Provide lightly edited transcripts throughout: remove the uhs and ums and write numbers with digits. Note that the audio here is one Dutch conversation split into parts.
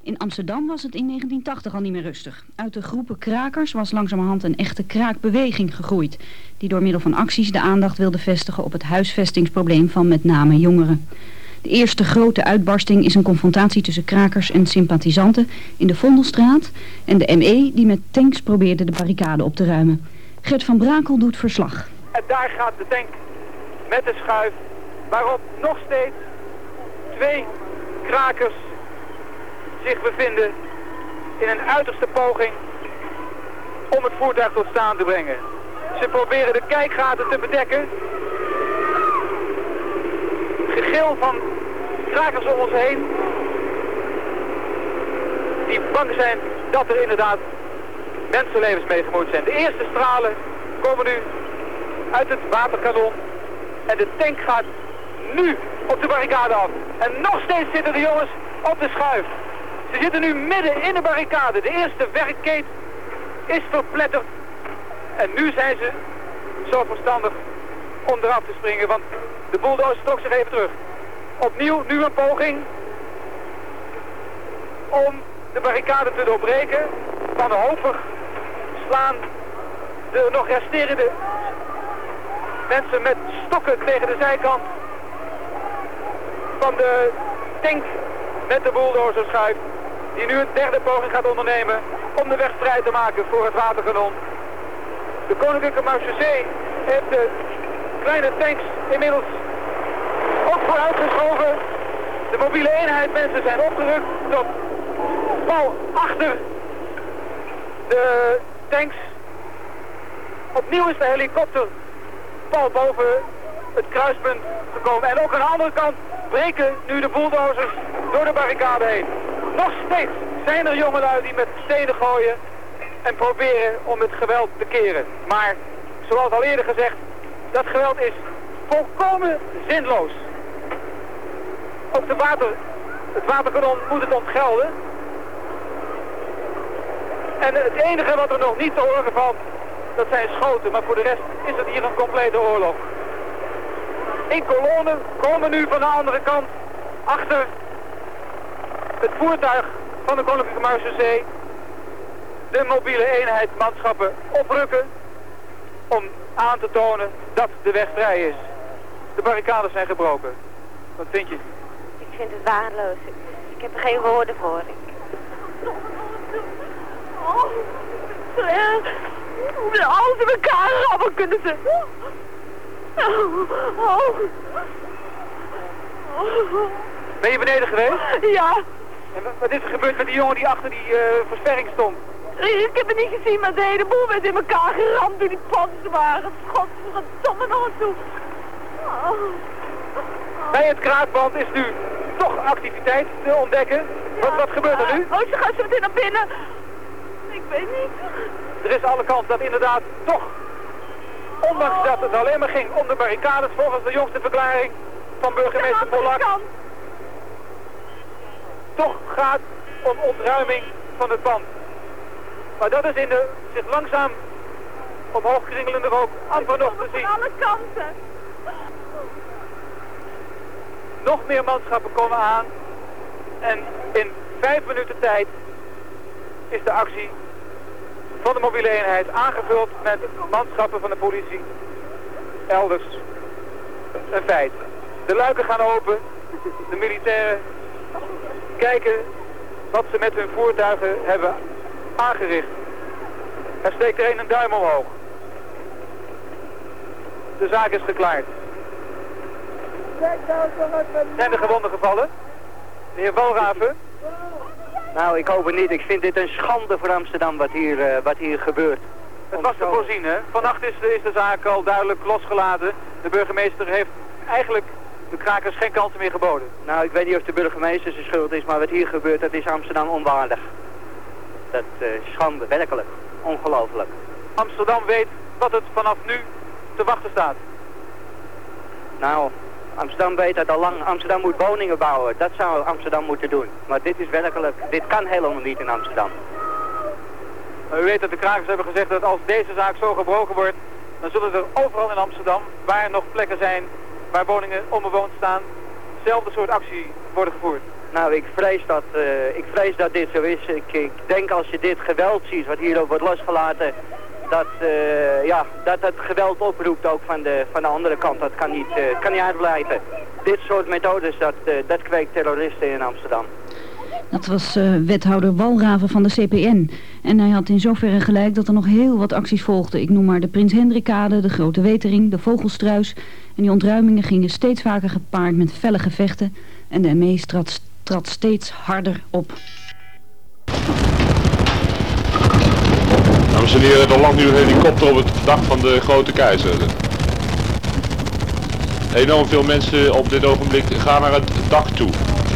In Amsterdam was het in 1980 al niet meer rustig. Uit de groepen krakers was langzamerhand een echte kraakbeweging gegroeid, die door middel van acties de aandacht wilde vestigen op het huisvestingsprobleem van met name jongeren. De eerste grote uitbarsting is een confrontatie tussen krakers en sympathisanten in de Vondelstraat en de ME die met tanks probeerde de barricade op te ruimen. Gert van Brakel doet verslag. En daar gaat de tank met de schuif waarop nog steeds 2 krakers zich bevinden in een uiterste poging om het voertuig tot staan te brengen. Ze proberen de kijkgaten te bedekken. Gegil van krakers om ons heen die bang zijn dat er inderdaad mensenlevens mee gemoeid zijn. De eerste stralen komen nu uit het waterkanon en de tank gaat nu op de barricade af. En nog steeds zitten de jongens op de schuif. Ze zitten nu midden in de barricade. De eerste werkkeet is verpletterd. En nu zijn ze zo verstandig om eraf te springen, want de bulldozer trok zich even terug. Opnieuw nu een poging om de barricade te doorbreken. Wanhopig slaan de nog resterende mensen met stokken tegen de zijkant van de tank met de bulldozersschuif, die nu een derde poging gaat ondernemen om de weg vrij te maken voor het waterkanon. De Koninklijke Marechaussee heeft de kleine tanks inmiddels ook vooruitgeschoven. De mobiele eenheid mensen zijn opgerukt tot pal achter de tanks. Opnieuw is de helikopter pal boven het kruispunt gekomen. En ook aan de andere kant breken nu de bulldozers door de barricade heen. Nog steeds zijn er jongelui die met stenen gooien en proberen om het geweld te keren. Maar, zoals al eerder gezegd, dat geweld is volkomen zinloos. Ook het waterkanon moet het ontgelden. En het enige wat er nog niet te horen valt, dat zijn schoten. Maar voor de rest is het hier een complete oorlog. In kolonnen komen nu van de andere kant achter het voertuig van de Koninklijke Marechaussee de mobiele eenheid manschappen oprukken om aan te tonen dat de weg vrij is. De barricades zijn gebroken. Wat vind je? Ik vind het waardeloos. Ik heb er geen woorden voor. Als ze elkaar rammen kunnen ze. Ben je beneden geweest? Ja. En wat is er gebeurd met die jongen die achter die versperring stond? Ik heb het niet gezien, maar de hele boel werd in elkaar geramd door die panzerwagens. Godverdomme nog eens toe. Bij het kraakband is nu toch activiteit te ontdekken. Ja. Wat gebeurt er nu? Oh, ze gaan zo meteen naar binnen. Ik weet niet. Er is alle kans dat inderdaad toch, ondanks dat het alleen maar ging om de barricades volgens de jongste verklaring van burgemeester Polak, toch gaat om ontruiming van het pand. Maar dat is in de zich langzaam omhoog kringelende rook amper nog te zien. Van alle kanten. Nog meer manschappen komen aan en in 5 minuten tijd is de actie van de mobiele eenheid aangevuld met manschappen van de politie elders. Een feit. De luiken gaan open, de militairen kijken wat ze met hun voertuigen hebben aangericht. Er steekt er een duim omhoog. De zaak is geklaard. Zijn er gewonden gevallen? De heer Walraven? Nou, ik hoop het niet. Ik vind dit een schande voor Amsterdam wat hier gebeurt. Het was te voorzien, hè? Vannacht is de zaak al duidelijk losgelaten. De burgemeester heeft eigenlijk de krakers geen kansen meer geboden. Nou, ik weet niet of de burgemeester zijn schuld is, maar wat hier gebeurt, dat is Amsterdam onwaardig. Dat schande, werkelijk. Ongelooflijk. Amsterdam weet wat het vanaf nu te wachten staat. Nou, Amsterdam weet dat al lang. Amsterdam moet woningen bouwen. Dat zou Amsterdam moeten doen. Maar dit is werkelijk, dit kan helemaal niet in Amsterdam. U weet dat de krakers hebben gezegd dat als deze zaak zo gebroken wordt, dan zullen er overal in Amsterdam, waar nog plekken zijn waar woningen onbewoond staan, eenzelfde soort actie worden gevoerd? Nou, ik vrees dat dit zo is. Ik denk als je dit geweld ziet wat hier ook wordt losgelaten, dat het geweld oproept ook van de andere kant. Dat kan niet uitblijven. Dit soort methodes, dat kweekt terroristen in Amsterdam. Dat was wethouder Walraven van de CPN. En hij had in zoverre gelijk dat er nog heel wat acties volgden. Ik noem maar de Prins Hendrikkade, de Grote Wetering, de Vogelstruis. En die ontruimingen gingen steeds vaker gepaard met felle gevechten. En de ME trad steeds harder op. Dames en heren, er landt nu een helikopter op het dak van de Grote Keizer. Enorm veel mensen op dit ogenblik gaan naar het dak toe.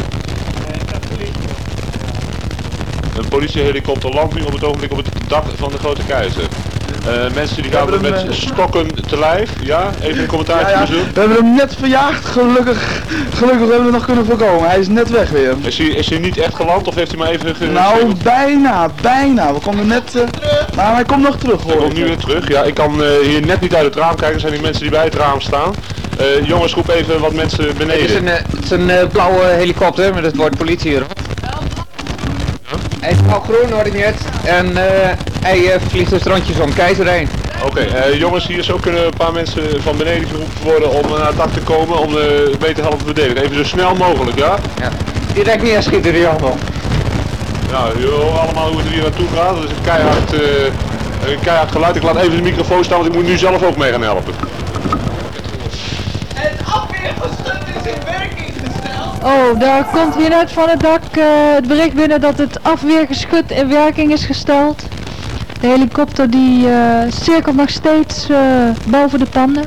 Een politiehelikopter landt nu op het ogenblik op het dak van de Grote Keizer. Mensen die gaan met stokken te lijf. Ja, even een commentaartje doen. We hebben hem net verjaagd, gelukkig hebben we het nog kunnen voorkomen. Hij is net weg weer. Is hij niet echt geland of heeft hij maar even Nou, bijna. We konden net... maar hij komt nog terug hoor. Hij komt nu weer terug. Ja, ik kan hier net niet uit het raam kijken. Er zijn die mensen die bij het raam staan. Jongens, roep even wat mensen beneden. Het is een blauwe helikopter met het woord politie erop. Hij is blauw-groen, hoor ik net. En hij vliegt dus rondjes om Keizer heen. Oké, jongens, hier zo kunnen een paar mensen van beneden geroepen worden om naar het dak te komen om beter te helpen verdedigen. Even zo snel mogelijk, ja? Ja. Direct niet aan schieten, die handel. Nou, jullie horen allemaal hoe het er hier naartoe gaat. Dat is een keihard geluid. Ik laat even de microfoon staan, want ik moet nu zelf ook mee gaan helpen. Het afweergeschut is in werking gesteld. Oh, daar komt hier net van het dak het bericht binnen dat het afweergeschut in werking is gesteld. De helikopter die cirkelt nog steeds boven de panden.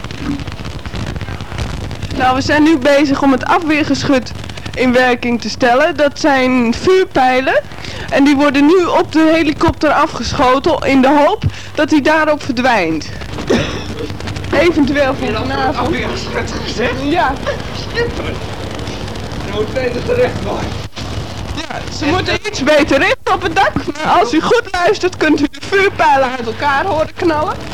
Nou, we zijn nu bezig om het afweergeschut in werking te stellen. Dat zijn vuurpijlen en die worden nu op de helikopter afgeschoten in de hoop dat hij daarop verdwijnt. Eventueel voor vanavond. Afweergeschut gezegd? Ja. Schitterend. Je moet beter terecht worden. Ja, ze moeten iets beter richten op het dak. Maar als u goed luistert kunt u de vuurpijlen uit elkaar horen knallen.